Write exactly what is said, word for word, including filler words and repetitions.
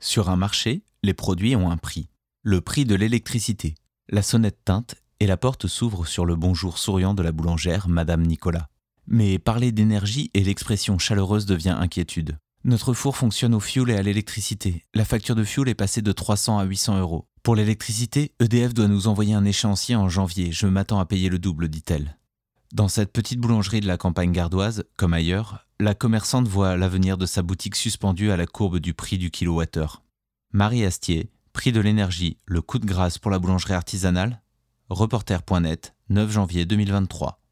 Sur un marché, les produits ont un prix. Le prix de l'électricité. La sonnette teinte et la porte s'ouvre sur le bonjour souriant de la boulangère, Madame Nicolas. Mais parler d'énergie et l'expression chaleureuse devient inquiétude. Notre four fonctionne au fioul et à l'électricité. La facture de fioul est passée de trois cents à huit cents euros. Pour l'électricité, E D F doit nous envoyer un échéancier en janvier. Je m'attends à payer le double, dit-elle. Dans cette petite boulangerie de la campagne gardoise, comme ailleurs, la commerçante voit l'avenir de sa boutique suspendue à la courbe du prix du kilowattheure. Marie Astier, prix de l'énergie, le coup de grâce pour la boulangerie artisanale. Reporter point net, neuf janvier deux mille vingt-trois.